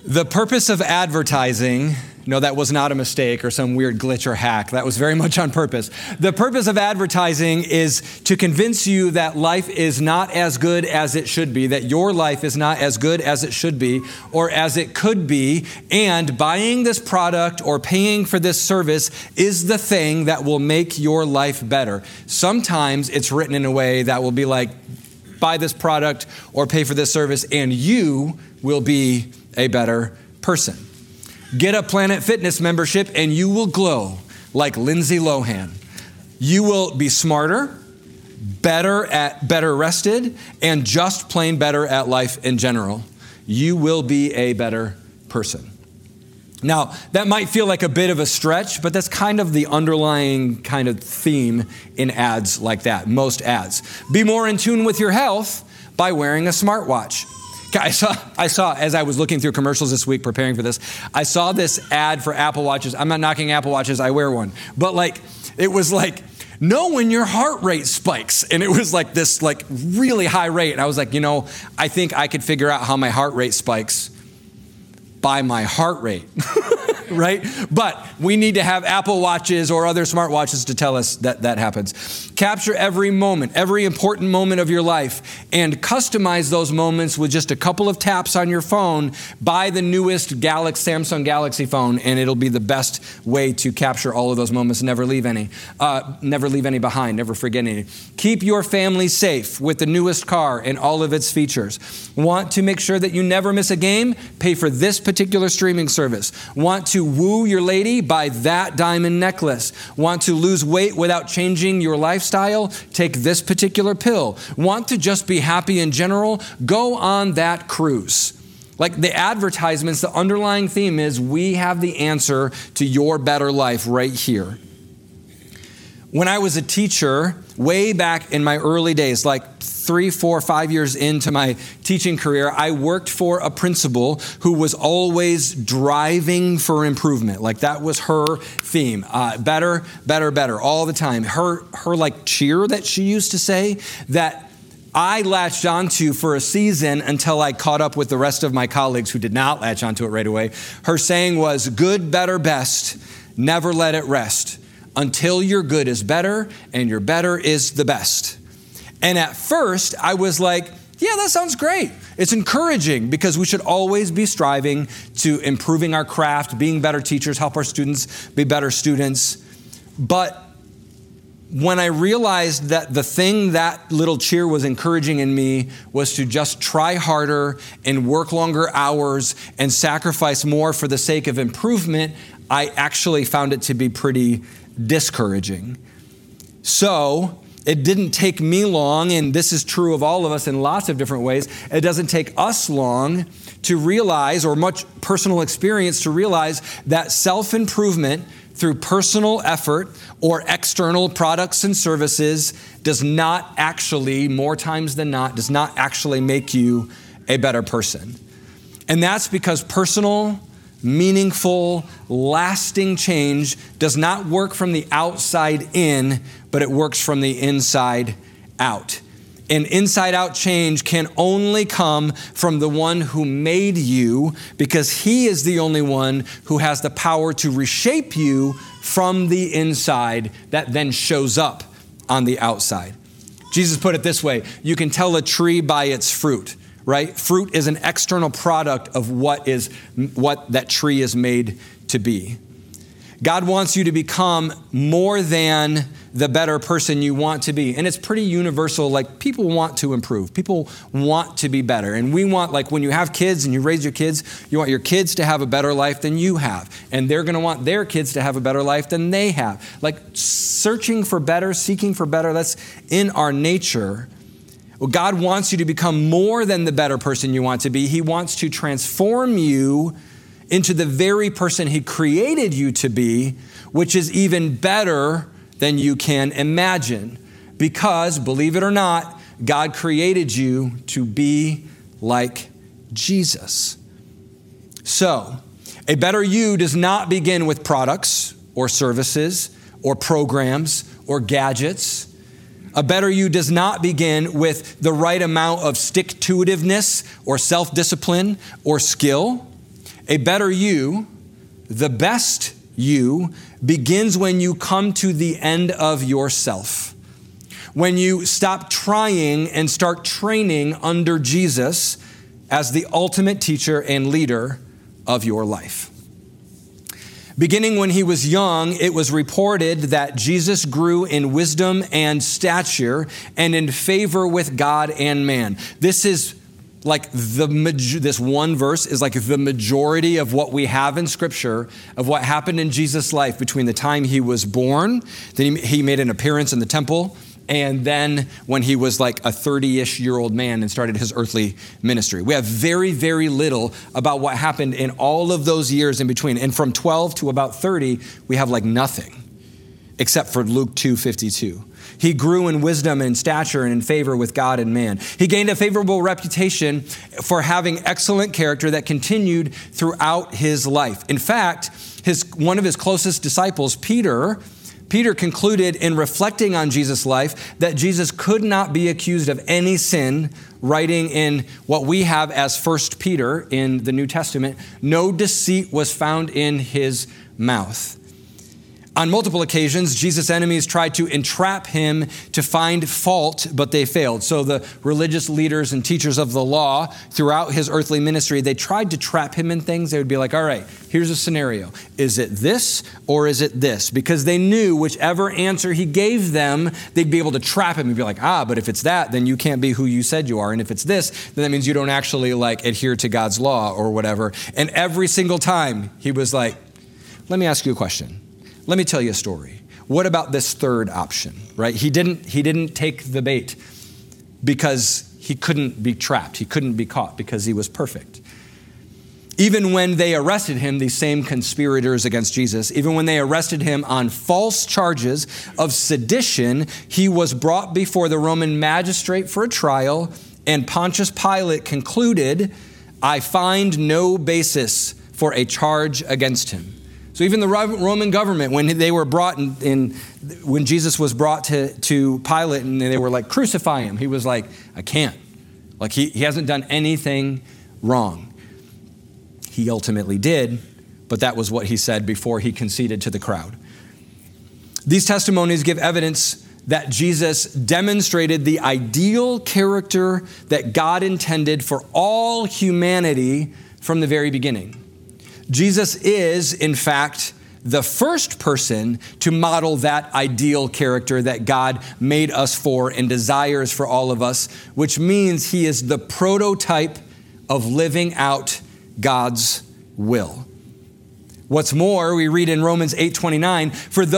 The purpose of advertising, no, that was not a mistake or some weird glitch or hack. That was very much on purpose. The purpose of advertising is to convince you that life is not as good as it should be, that your life is not as good as it should be or as it could be, and buying this product or paying for this service is the thing that will make your life better. Sometimes it's written in a way that will be like, buy this product or pay for this service and you will be a better person. Get a Planet Fitness membership and you will glow like Lindsay Lohan. You will be smarter, better rested, and just plain better at life in general. You will be a better person. Now, that might feel like a bit of a stretch, but that's kind of the underlying kind of theme in ads like that, most ads. Be more in tune with your health by wearing a smartwatch. I saw, as I was looking through commercials this week preparing for this, I saw this ad for Apple Watches. I'm not knocking Apple Watches, I wear one. But it was like, know when your heart rate spikes. And it was like this really high rate. And I was like, I think I could figure out how my heart rate spikes by my heart rate, right? But we need to have Apple Watches or other smartwatches to tell us that happens. Capture every moment, every important moment of your life, and customize those moments with just a couple of taps on your phone. Buy the newest Samsung Galaxy phone, and it'll be the best way to capture all of those moments. Never leave any behind, never forget any. Keep your family safe with the newest car and all of its features. Want to make sure that you never miss a game? Pay for this particular streaming service. Want to woo your lady? Buy that diamond necklace. Want to lose weight without changing your lifestyle? Take this particular pill. Want to just be happy in general? Go on that cruise. Like the advertisements, the underlying theme is we have the answer to your better life right here. When I was a teacher, way back in my early days, like 3, 4, 5 years into my teaching career, I worked for a principal who was always driving for improvement. Like that was her theme. Better, better, better, all the time. Her cheer that she used to say that I latched onto for a season until I caught up with the rest of my colleagues who did not latch onto it right away. Her saying was, good, better, best, never let it rest until your good is better and your better is the best. And at first I was like, yeah, that sounds great. It's encouraging because we should always be striving to improving our craft, being better teachers, help our students be better students. But when I realized that the thing that little cheer was encouraging in me was to just try harder and work longer hours and sacrifice more for the sake of improvement, I actually found it to be pretty discouraging. So it didn't take me long, and this is true of all of us in lots of different ways. It doesn't take us long to realize, or much personal experience to realize, that self-improvement through personal effort or external products and services does not actually, more times than not, does not actually make you a better person. And that's because personal, meaningful, lasting change does not work from the outside in, but it works from the inside out. And inside-out change can only come from the one who made you, because he is the only one who has the power to reshape you from the inside that then shows up on the outside. Jesus put it this way, you can tell a tree by its fruit, right? Fruit is an external product of what that tree is made to be. God wants you to become more than the better person you want to be. And it's pretty universal. Like, people want to improve. People want to be better. And we want, like, when you have kids and you raise your kids, you want your kids to have a better life than you have. And they're going to want their kids to have a better life than they have. Like, searching for better, seeking for better, that's in our nature. Well, God wants you to become more than the better person you want to be. He wants to transform you into the very person he created you to be, which is even better than you can imagine. Because, believe it or not, God created you to be like Jesus. So, a better you does not begin with products or services or programs or gadgets. A better you does not begin with the right amount of stick-to-itiveness or self-discipline or skill. A better you, the best you, begins when you come to the end of yourself. When you stop trying and start training under Jesus as the ultimate teacher and leader of your life. Beginning when he was young, it was reported that Jesus grew in wisdom and stature and in favor with God and man. This is like this one verse is like the majority of what we have in Scripture of what happened in Jesus' life between the time he was born, then he made an appearance in the temple, and then when he was like a 30-ish-year-old man and started his earthly ministry. We have very, very little about what happened in all of those years in between. And from 12 to about 30, we have like nothing, except for Luke 2:52. He grew in wisdom and stature and in favor with God and man. He gained a favorable reputation for having excellent character that continued throughout his life. In fact, one of his closest disciples, Peter concluded in reflecting on Jesus' life that Jesus could not be accused of any sin, writing in what we have as 1 Peter in the New Testament, no deceit was found in his mouth. On multiple occasions, Jesus' enemies tried to entrap him to find fault, but they failed. So the religious leaders and teachers of the law throughout his earthly ministry, they tried to trap him in things. They would be like, all right, here's a scenario. Is it this or is it this? Because they knew whichever answer he gave them, they'd be able to trap him and be like, but if it's that, then you can't be who you said you are. And if it's this, then that means you don't actually like adhere to God's law or whatever. And every single time he was like, let me ask you a question. Let me tell you a story. What about this third option, right? He didn't take the bait because he couldn't be trapped. He couldn't be caught because he was perfect. Even when they arrested him, these same conspirators against Jesus, even when they arrested him on false charges of sedition, he was brought before the Roman magistrate for a trial, and Pontius Pilate concluded, I find no basis for a charge against him. So even the Roman government, when they were brought when Jesus was brought to Pilate and they were like, crucify him, he was like, I can't. Like he hasn't done anything wrong. He ultimately did, but that was what he said before he conceded to the crowd. These testimonies give evidence that Jesus demonstrated the ideal character that God intended for all humanity from the very beginning. Jesus is, in fact, the first person to model that ideal character that God made us for and desires for all of us, which means he is the prototype of living out God's will. What's more, we read in Romans 8:29,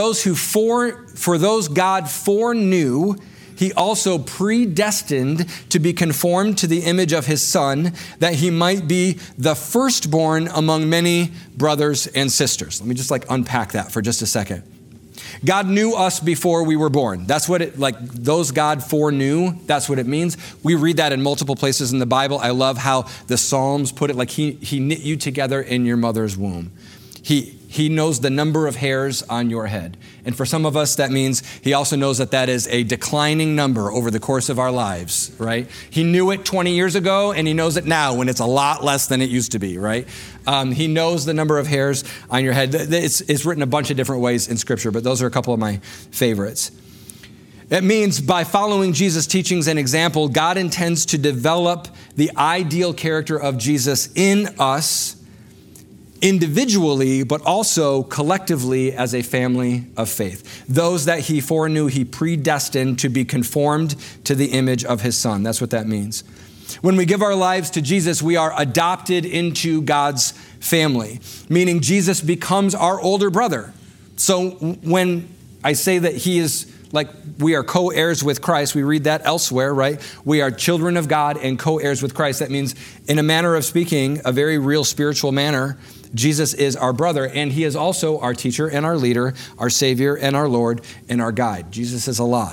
for those God foreknew, he also predestined to be conformed to the image of his Son, that he might be the firstborn among many brothers and sisters. Let me just unpack that for just a second. God knew us before we were born. That's what those God foreknew, that's what it means. We read that in multiple places in the Bible. I love how the Psalms put it, like he knit you together in your mother's womb. He knows the number of hairs on your head. And for some of us, that means he also knows that is a declining number over the course of our lives, right? He knew it 20 years ago, and he knows it now when it's a lot less than it used to be, right? He knows the number of hairs on your head. It's written a bunch of different ways in Scripture, but those are a couple of my favorites. It means by following Jesus' teachings and example, God intends to develop the ideal character of Jesus in us, individually, but also collectively as a family of faith. Those that he foreknew, he predestined to be conformed to the image of his Son. That's what that means. When we give our lives to Jesus, we are adopted into God's family, meaning Jesus becomes our older brother. So when I say that he is we are co-heirs with Christ, we read that elsewhere, right? We are children of God and co-heirs with Christ. That means, in a manner of speaking, a very real spiritual manner, Jesus is our brother, and he is also our teacher and our leader, our Savior and our Lord and our guide. Jesus is a lot.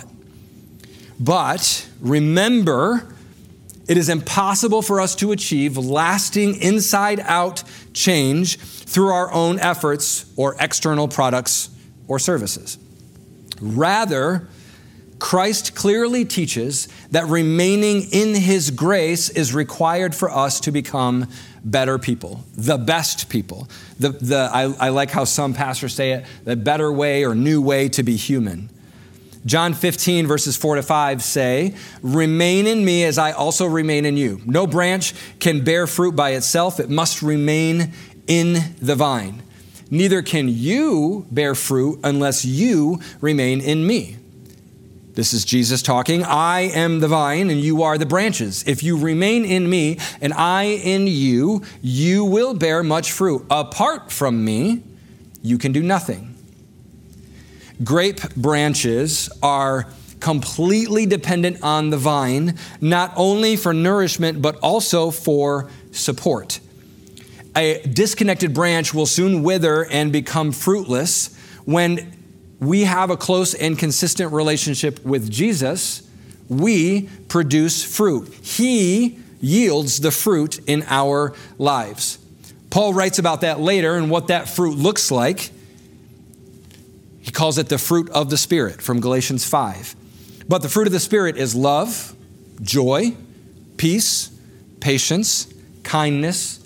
But remember, it is impossible for us to achieve lasting inside-out change through our own efforts or external products or services. Rather, Christ clearly teaches that remaining in his grace is required for us to become better people, the best people. I like how some pastors say it, the better way or new way to be human. John 15 verses 4-5 say, remain in me as I also remain in you. No branch can bear fruit by itself. It must remain in the vine. Neither can you bear fruit unless you remain in me. This is Jesus talking. I am the vine and you are the branches. If you remain in me and I in you, you will bear much fruit. Apart from me, you can do nothing. Grape branches are completely dependent on the vine, not only for nourishment, but also for support. A disconnected branch will soon wither and become fruitless. When we have a close and consistent relationship with Jesus, we produce fruit. He yields the fruit in our lives. Paul writes about that later and what that fruit looks like. He calls it the fruit of the Spirit from Galatians 5. But the fruit of the Spirit is love, joy, peace, patience, kindness,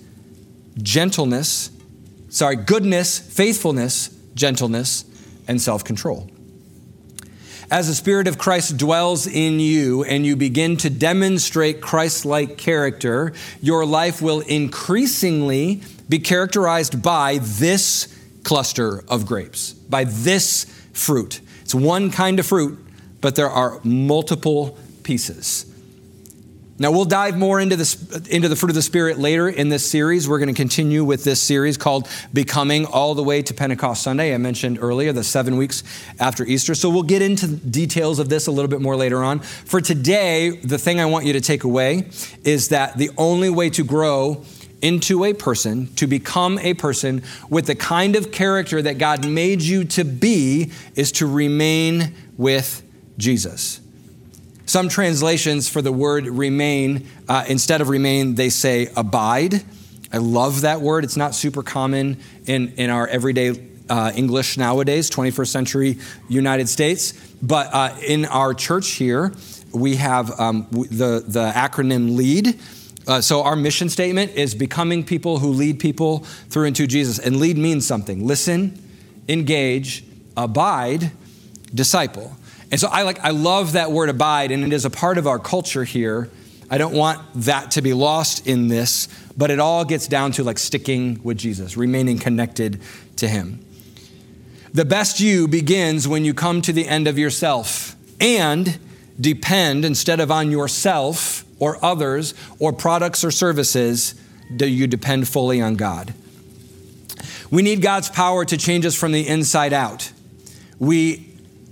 goodness, faithfulness, gentleness, and self-control. As the Spirit of Christ dwells in you and you begin to demonstrate Christ-like character, your life will increasingly be characterized by this cluster of grapes, by this fruit. It's one kind of fruit, but there are multiple pieces. Now, we'll dive more into the fruit of the Spirit later in this series. We're going to continue with this series called Becoming all the way to Pentecost Sunday. I mentioned earlier, the 7 weeks after Easter. So we'll get into details of this a little bit more later on. For today, the thing I want you to take away is that the only way to grow into a person, to become a person with the kind of character that God made you to be, is to remain with Jesus. Some translations for the word remain, instead of remain, they say abide. I love that word. It's not super common in our everyday English nowadays, 21st century United States. But in our church here, we have the acronym LEAD. So our mission statement is becoming people who lead people through and to Jesus. And lead means something. Listen, engage, abide, disciple. And so I love that word abide, and it is a part of our culture here. I don't want that to be lost in this, but it all gets down to like sticking with Jesus, remaining connected to him. The best you begins when you come to the end of yourself and depend, instead of on yourself or others or products or services, do you depend fully on God. We need God's power to change us from the inside out. We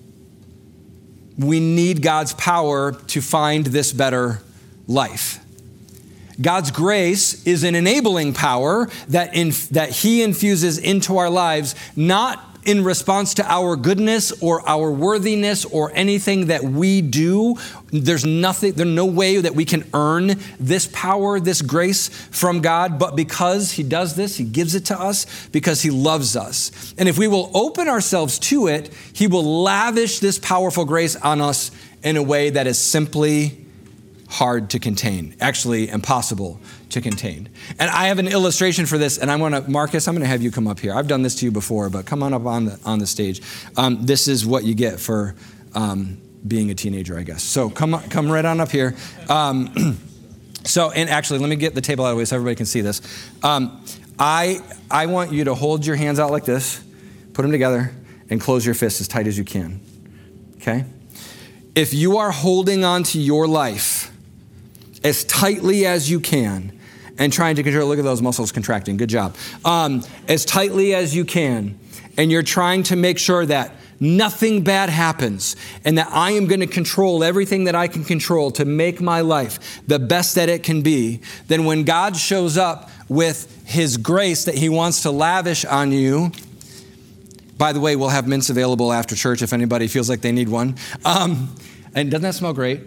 need God's power to find this better life. God's grace is an enabling power that he infuses into our lives, not in response to our goodness or our worthiness or anything that we do. There's no way that we can earn this power, this grace from God, but because he does this, he gives it to us because he loves us. And if we will open ourselves to it, he will lavish this powerful grace on us in a way that is simply hard to contain, actually impossible to contain. And I have an illustration for this, and Marcus, I'm going to have you come up here. I've done this to you before, but come on up on the stage. This is what you get for being a teenager, I guess. So come right on up here. And actually, let me get the table out of the way so everybody can see this. I want you to hold your hands out like this, put them together, and close your fists as tight as you can. Okay? If you are holding on to your life as tightly as you can and trying to control, look at those muscles contracting, good job. As tightly as you can, and you're trying to make sure that nothing bad happens and that I am going to control everything that I can control to make my life the best that it can be, then when God shows up with his grace that he wants to lavish on you, by the way, we'll have mints available after church if anybody feels like they need one. And doesn't that smell great?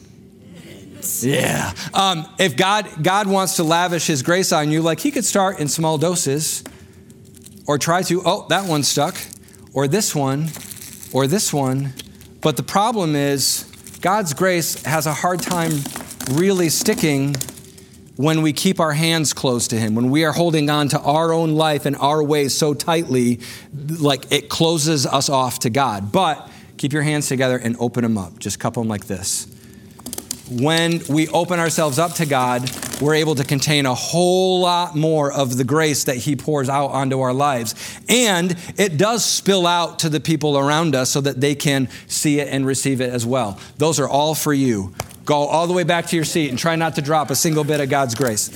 Yeah. If God wants to lavish his grace on you, like he could start in small doses or try to, that one stuck, or this one, or this one, But the problem is God's grace has a hard time really sticking when we keep our hands close to him, when we are holding on to our own life and our ways so tightly, like it closes us off to God. But keep your hands together and open them up. Just cup them like this. When we open ourselves up to God, we're able to contain a whole lot more of the grace that he pours out onto our lives. And it does spill out to the people around us so that they can see it and receive it as well. Those are all for you. Go all the way back to your seat and try not to drop a single bit of God's grace.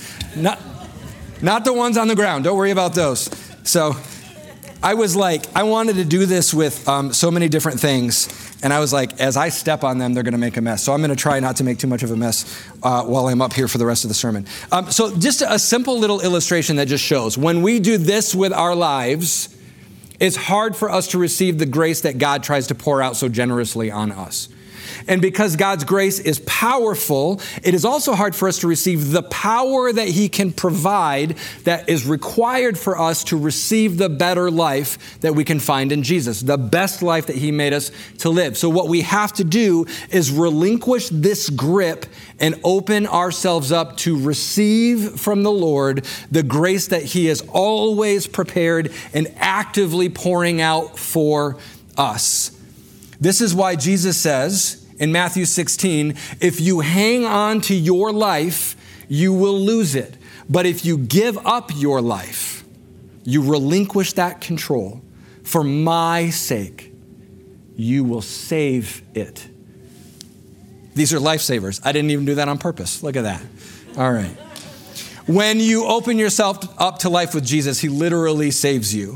Not the ones on the ground. Don't worry about those. So I was like, I wanted to do this with so many different things. And I was like, as I step on them, they're going to make a mess. So I'm going to try not to make too much of a mess while I'm up here for the rest of the sermon. So just a simple little illustration that just shows when we do this with our lives, it's hard for us to receive the grace that God tries to pour out so generously on us. And because God's grace is powerful, it is also hard for us to receive the power that he can provide that is required for us to receive the better life that we can find in Jesus, the best life that he made us to live. So what we have to do is relinquish this grip and open ourselves up to receive from the Lord the grace that he is always prepared and actively pouring out for us. This is why Jesus says in Matthew 16, if you hang on to your life, you will lose it. But if you give up your life, you relinquish that control for my sake, you will save it. These are lifesavers. I didn't even do that on purpose. Look at that. All right. When you open yourself up to life with Jesus, he literally saves you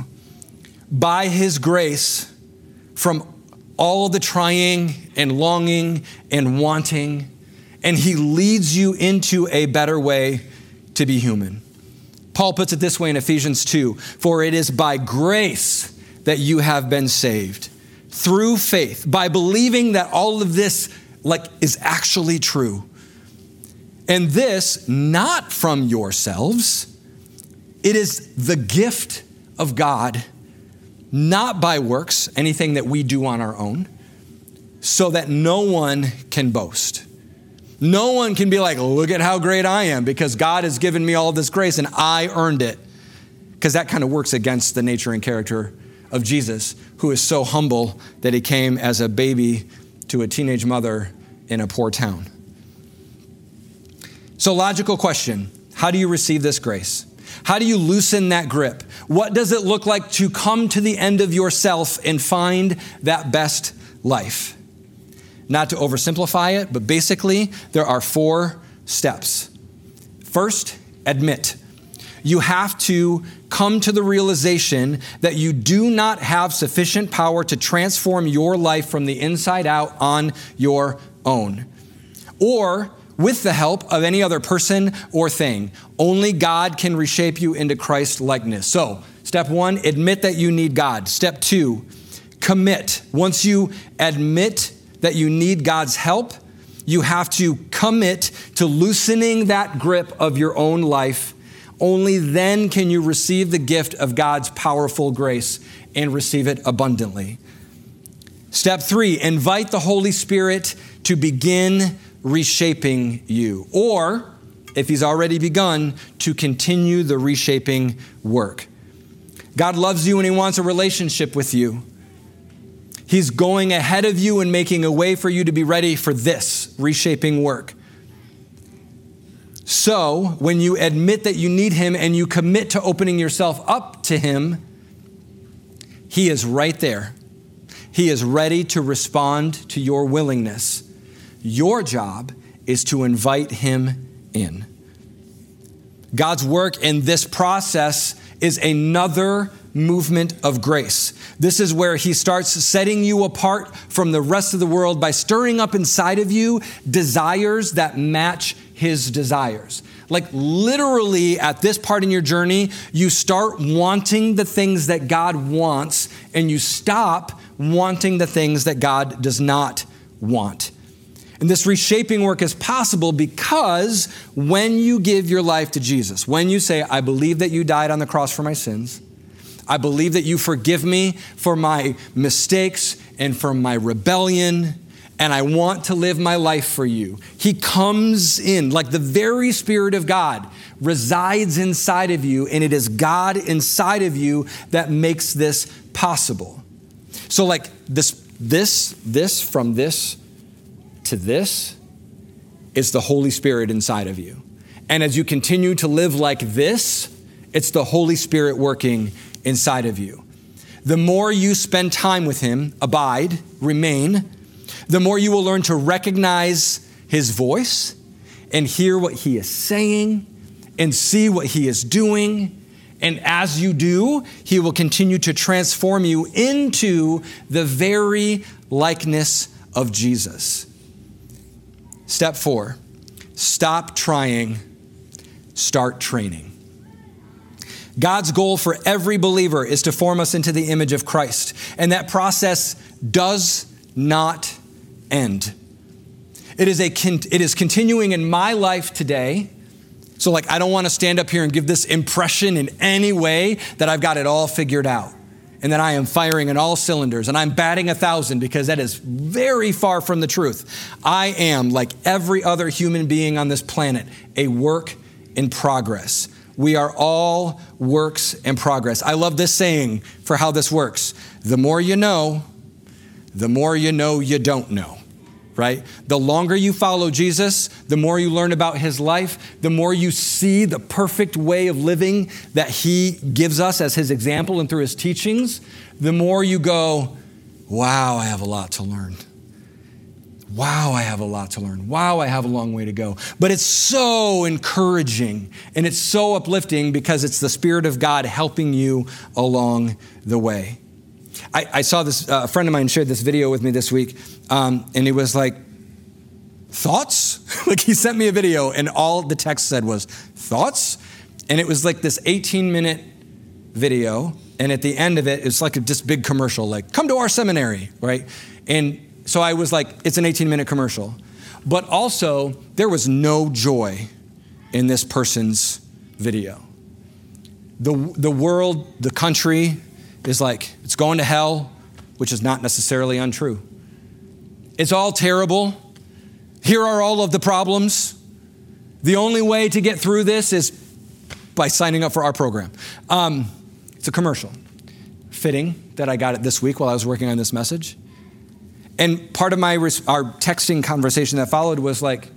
by his grace from all the trying and longing and wanting, and he leads you into a better way to be human. Paul puts it this way in Ephesians 2, for it is by grace that you have been saved, through faith, by believing that all of this is actually true. And this, not from yourselves, it is the gift of God, not by works, anything that we do on our own, so that no one can boast. No one can be like, look at how great I am because God has given me all this grace and I earned it. Because that kind of works against the nature and character of Jesus, who is so humble that he came as a baby to a teenage mother in a poor town. So logical question, how do you receive this grace? How do you loosen that grip? What does it look like to come to the end of yourself and find that best life? Not to oversimplify it, but basically there are 4 steps. First, admit. You have to come to the realization that you do not have sufficient power to transform your life from the inside out on your own, or with the help of any other person or thing. Only God can reshape you into Christ likeness. So, step 1, admit that you need God. Step 2, commit. Once you admit that you need God's help, you have to commit to loosening that grip of your own life. Only then can you receive the gift of God's powerful grace and receive it abundantly. Step 3, invite the Holy Spirit to begin reshaping you, or if he's already begun, to continue the reshaping work. God loves you and he wants a relationship with you. He's going ahead of you and making a way for you to be ready for this reshaping work. So when you admit that you need him and you commit to opening yourself up to him, he is right there. He is ready to respond to your willingness. Your job is to invite him in. God's work in this process is another movement of grace. This is where he starts setting you apart from the rest of the world by stirring up inside of you desires that match his desires. Like literally at this part in your journey, you start wanting the things that God wants and you stop wanting the things that God does not want. And this reshaping work is possible because when you give your life to Jesus, when you say, I believe that you died on the cross for my sins, I believe that you forgive me for my mistakes and for my rebellion, and I want to live my life for you. He comes in, like the very Spirit of God resides inside of you, and it is God inside of you that makes this possible. So like this from this to this is the Holy Spirit inside of you. And as you continue to live like this, it's the Holy Spirit working inside of you. The more you spend time with him, abide, remain, the more you will learn to recognize his voice and hear what he is saying and see what he is doing. And as you do, he will continue to transform you into the very likeness of Jesus. Step 4, stop trying, start training. God's goal for every believer is to form us into the image of Christ. And that process does not end. It is continuing in my life today. So like, I don't want to stand up here and give this impression in any way that I've got it all figured out and that I am firing in all cylinders and I'm batting 1,000, because that is very far from the truth. I am, like every other human being on this planet, a work in progress. We are all works in progress. I love this saying for how this works. The more you know you don't know. Right? The longer you follow Jesus, the more you learn about his life, the more you see the perfect way of living that he gives us as his example and through his teachings, the more you go, wow, I have a lot to learn. Wow, I have a lot to learn. Wow, I have a long way to go. But it's so encouraging and it's so uplifting because it's the Spirit of God helping you along the way. I saw this, a friend of mine shared this video with me this week, and he was like, thoughts? Like he sent me a video and all the text said was, thoughts? And it was like this 18-minute video, and at the end of it, it's like this big commercial, like, come to our seminary, right? And so I was like, it's an 18-minute commercial. But also, there was no joy in this person's video. The world, the country, is like, it's going to hell, which is not necessarily untrue. It's all terrible. Here are all of the problems. The only way to get through this is by signing up for our program. It's a commercial. Fitting that I got it this week while I was working on this message. And part of our texting conversation that followed was like,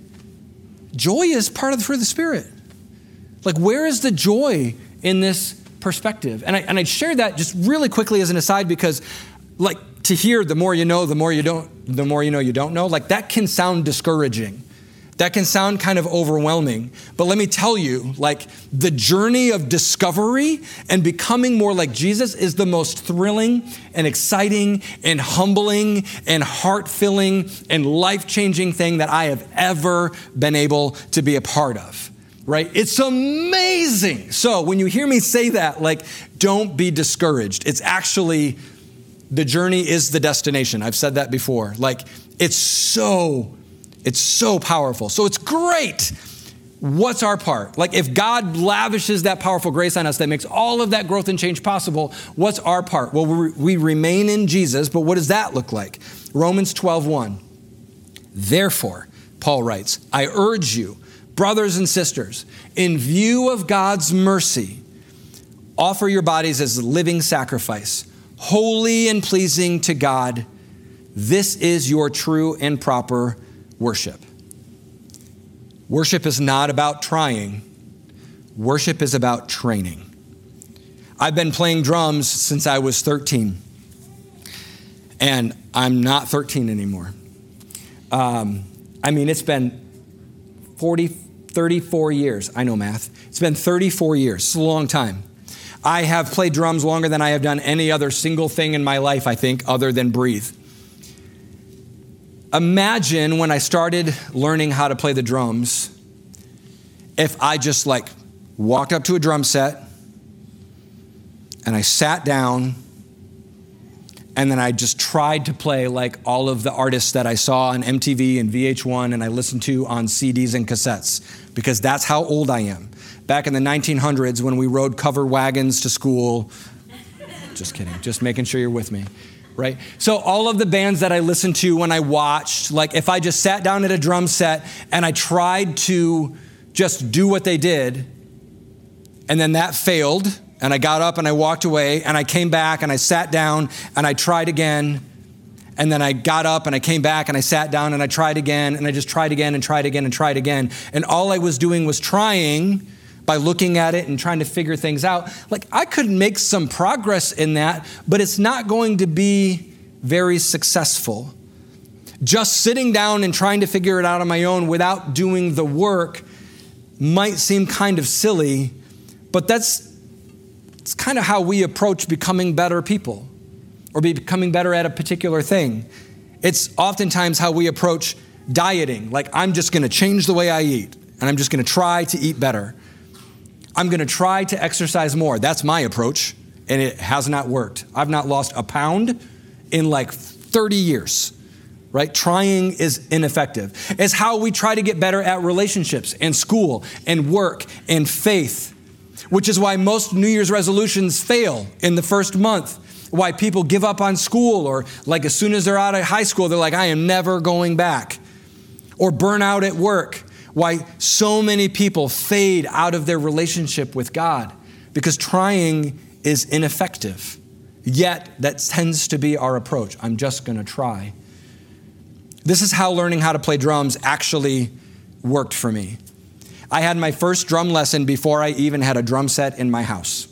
joy is part of the fruit of the Spirit. Like, where is the joy in this perspective? And I shared that just really quickly as an aside because, like, to hear the more you know, the more you know you don't know, like that can sound discouraging. That can sound kind of overwhelming. But let me tell you, like, the journey of discovery and becoming more like Jesus is the most thrilling and exciting and humbling and heart-filling and life-changing thing that I have ever been able to be a part of. Right? It's amazing. So when you hear me say that, like, don't be discouraged. It's actually, the journey is the destination. I've said that before. Like, it's so powerful. So it's great. What's our part? Like, if God lavishes that powerful grace on us that makes all of that growth and change possible, what's our part? Well, we remain in Jesus, but what does that look like? Romans 12:1. Therefore, Paul writes, I urge you, brothers and sisters, in view of God's mercy, offer your bodies as a living sacrifice, holy and pleasing to God. This is your true and proper worship. Worship is not about trying. Worship is about training. I've been playing drums since I was 13, and I'm not 13 anymore. It's been 34 years. I know math. It's been 34 years. It's a long time. I have played drums longer than I have done any other single thing in my life, I think, other than breathe. Imagine when I started learning how to play the drums, if I just like walked up to a drum set and I sat down and then I just tried to play like all of the artists that I saw on MTV and VH1 and I listened to on CDs and cassettes, because that's how old I am. Back in the 1900s when we rode covered wagons to school, Just kidding. Just making sure you're with me, right? So all of the bands that I listened to when I watched, like if I just sat down at a drum set and I tried to just do what they did, and then that failed, and I got up and I walked away, and I came back and I sat down and I tried again, and then I got up and I came back and I sat down and I tried again, and I just tried again and tried again and tried again. And all I was doing was trying by looking at it and trying to figure things out. Like I could make some progress in that, but it's not going to be very successful. Just sitting down and trying to figure it out on my own without doing the work might seem kind of silly, but it's kind of how we approach becoming better people or becoming better at a particular thing. It's oftentimes how we approach dieting. Like I'm just going to change the way I eat, and I'm just going to try to eat better. I'm going to try to exercise more. That's my approach, and it has not worked. I've not lost a pound in like 30 years, right? Trying is ineffective. It's how we try to get better at relationships and school and work and faith, which is why most New Year's resolutions fail in the first month, why people give up on school, or like as soon as they're out of high school, they're like, I am never going back, or burn out at work. Why so many people fade out of their relationship with God, because trying is ineffective. Yet that tends to be our approach. I'm just going to try. This is how learning how to play drums actually worked for me. I had my first drum lesson before I even had a drum set in my house.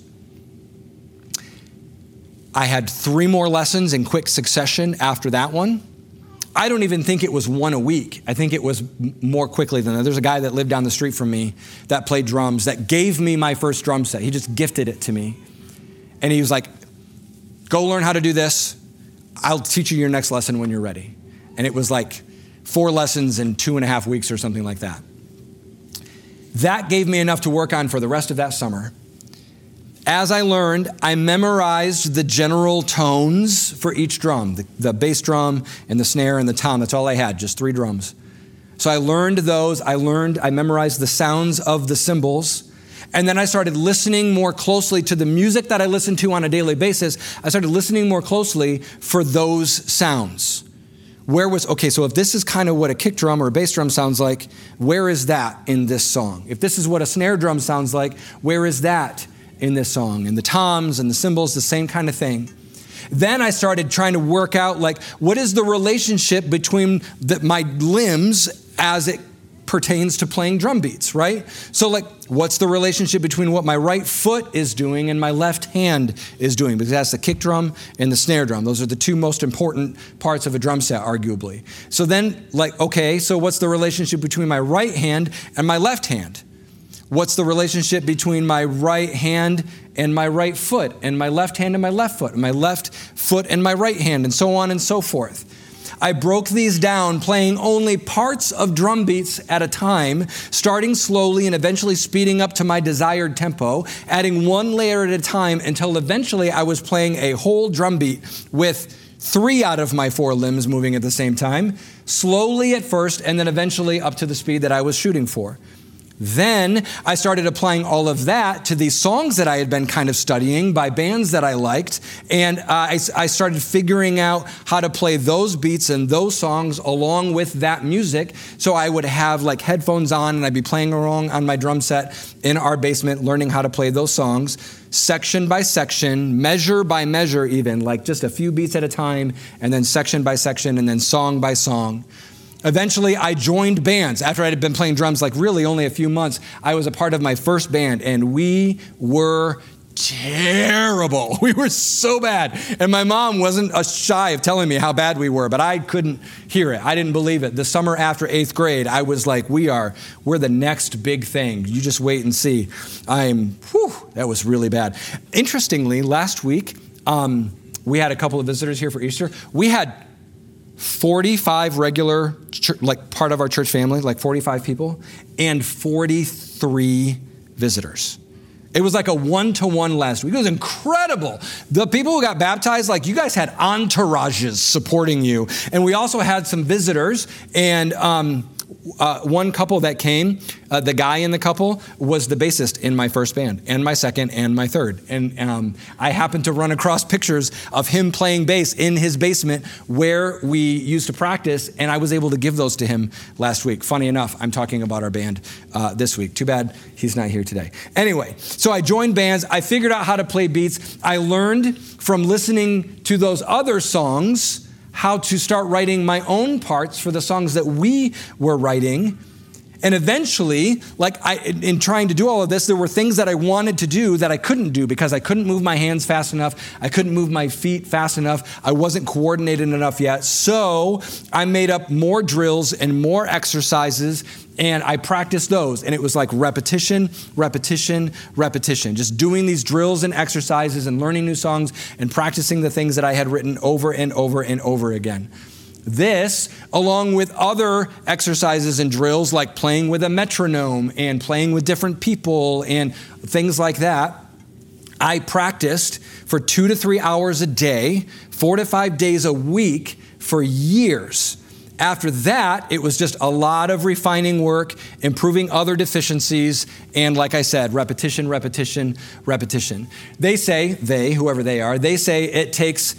I had 3 more lessons in quick succession after that one. I don't even think it was one a week. I think it was more quickly than that. There's a guy that lived down the street from me that played drums that gave me my first drum set. He just gifted it to me. And he was like, go learn how to do this. I'll teach you your next lesson when you're ready. And it was like 4 lessons in 2.5 weeks or something like that. That gave me enough to work on for the rest of that summer. As I learned, I memorized the general tones for each drum, the bass drum and the snare and the tom. That's all I had, just 3 drums. So I learned those. I memorized the sounds of the cymbals. And then I started listening more closely to the music that I listened to on a daily basis. I started listening more closely for those sounds. So if this is kind of what a kick drum or a bass drum sounds like, where is that in this song? If this is what a snare drum sounds like, where is that in this song? And the toms and the cymbals, the same kind of thing. Then I started trying to work out, like, what is the relationship between my limbs as it pertains to playing drum beats, right? So like, what's the relationship between what my right foot is doing and my left hand is doing? Because that's the kick drum and the snare drum. Those are the 2 most important parts of a drum set, arguably. So then, so what's the relationship between my right hand and my left hand? What's the relationship between my right hand and my right foot, and my left hand and my left foot, and my left foot and my right hand, and so on and so forth? I broke these down, playing only parts of drum beats at a time, starting slowly and eventually speeding up to my desired tempo, adding 1 layer at a time until eventually I was playing a whole drum beat with 3 out of my 4 limbs moving at the same time, slowly at first, and then eventually up to the speed that I was shooting for. Then I started applying all of that to these songs that I had been kind of studying by bands that I liked. And I started figuring out how to play those beats and those songs along with that music. So I would have like headphones on and I'd be playing along on my drum set in our basement, learning how to play those songs section by section, measure by measure even, like just a few beats at a time, and then section by section, and then song by song. Eventually, I joined bands. After I had been playing drums like really only a few months, I was a part of my first band, and we were terrible. We were so bad. And my mom wasn't shy of telling me how bad we were, but I couldn't hear it. I didn't believe it. The summer after 8th grade, I was like, we're the next big thing. You just wait and see. That was really bad. Interestingly, last week, we had a couple of visitors here for Easter. We had 45 regular, part of our church family, 45 people, and 43 visitors. It was like a 1-to-1 last week. It was incredible. The people who got baptized, you guys had entourages supporting you. And we also had some visitors, and one couple that came, the guy in the couple was the bassist in my first band, and my second, and my third. And I happened to run across pictures of him playing bass in his basement where we used to practice, and I was able to give those to him last week. Funny enough, I'm talking about our band this week. Too bad he's not here today. Anyway, so I joined bands. I figured out how to play beats. I learned from listening to those other songs how to start writing my own parts for the songs that we were writing. And eventually, in trying to do all of this, there were things that I wanted to do that I couldn't do because I couldn't move my hands fast enough. I couldn't move my feet fast enough. I wasn't coordinated enough yet. So I made up more drills and more exercises, and I practiced those. And it was like repetition, repetition, repetition. Just doing these drills and exercises and learning new songs and practicing the things that I had written over and over and over again. This, along with other exercises and drills like playing with a metronome and playing with different people and things like that, I practiced for 2 to 3 hours a day, 4 to 5 days a week for years. After that, it was just a lot of refining work, improving other deficiencies, and like I said, repetition, repetition, repetition. They say, whoever they are, they say it takes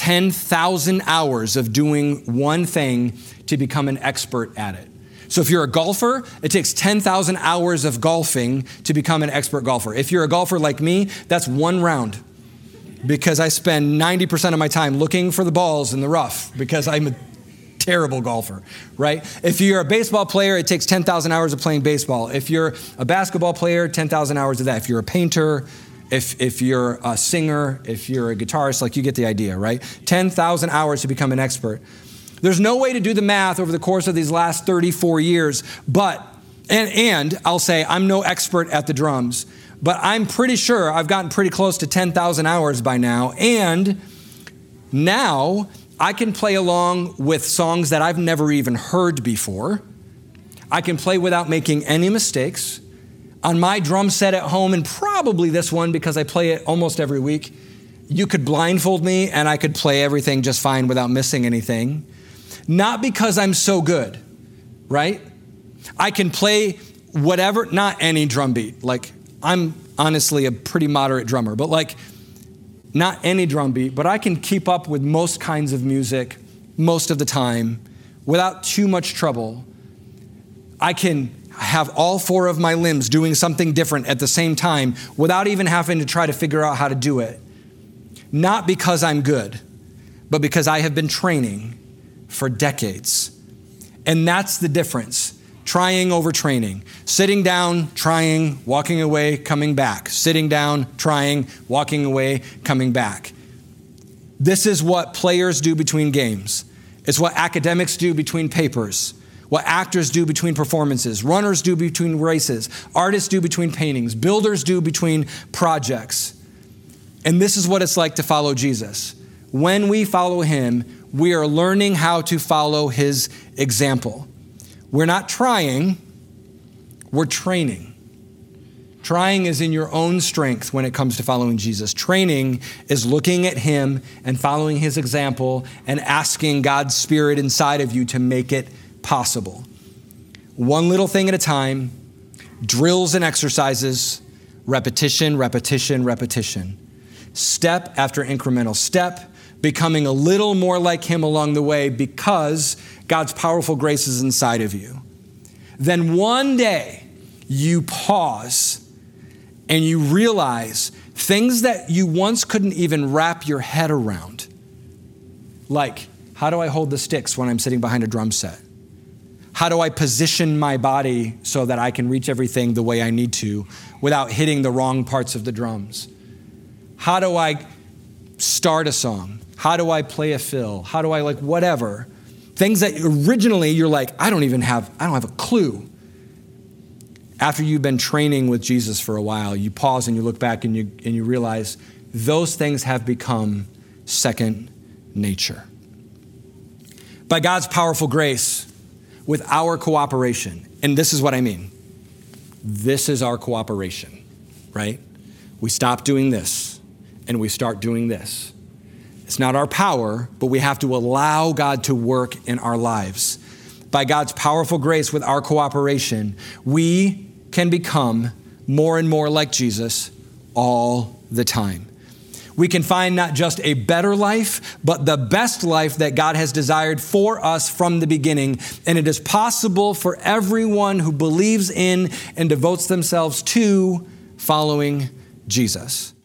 10,000 hours of doing one thing to become an expert at it. So if you're a golfer, it takes 10,000 hours of golfing to become an expert golfer. If you're a golfer like me, that's one round, because I spend 90% of my time looking for the balls in the rough because I'm a terrible golfer, right? If you're a baseball player, it takes 10,000 hours of playing baseball. If you're a basketball player, 10,000 hours of that. If you're a painter, if you're a singer, if you're a guitarist, like you get the idea, right? 10,000 hours to become an expert. There's no way to do the math over the course of these last 34 years, but, and I'll say I'm no expert at the drums, but I'm pretty sure I've gotten pretty close to 10,000 hours by now, and now I can play along with songs that I've never even heard before. I can play without making any mistakes. On my drum set at home, and probably this one because I play it almost every week, you could blindfold me and I could play everything just fine without missing anything. Not because I'm so good, right? I can play whatever, not any drum beat. Like, I'm honestly a pretty moderate drummer, but like, not any drum beat, but I can keep up with most kinds of music most of the time without too much trouble. I can have all 4 of my limbs doing something different at the same time without even having to try to figure out how to do it. Not because I'm good, but because I have been training for decades. And that's the difference. Trying over training. Sitting down, trying, walking away, coming back. Sitting down, trying, walking away, coming back. This is what players do between games. It's what academics do between papers. What actors do between performances, runners do between races, artists do between paintings, builders do between projects. And this is what it's like to follow Jesus. When we follow him, we are learning how to follow his example. We're not trying, we're training. Trying is in your own strength when it comes to following Jesus. Training is looking at him and following his example and asking God's Spirit inside of you to make it possible. One little thing at a time, drills and exercises, repetition, repetition, repetition. Step after incremental step, becoming a little more like him along the way because God's powerful grace is inside of you. Then one day you pause and you realize things that you once couldn't even wrap your head around. Like, how do I hold the sticks when I'm sitting behind a drum set? How do I position my body so that I can reach everything the way I need to without hitting the wrong parts of the drums? How do I start a song? How do I play a fill? How do I whatever? Things that originally you're like, I don't have a clue. After you've been training with Jesus for a while, you pause and you look back and you realize those things have become second nature. By God's powerful grace, with our cooperation, and this is what I mean. This is our cooperation, right? We stop doing this and we start doing this. It's not our power, but we have to allow God to work in our lives. by God's powerful grace with our cooperation, we can become more and more like Jesus all the time. We can find not just a better life, but the best life that God has desired for us from the beginning. And it is possible for everyone who believes in and devotes themselves to following Jesus.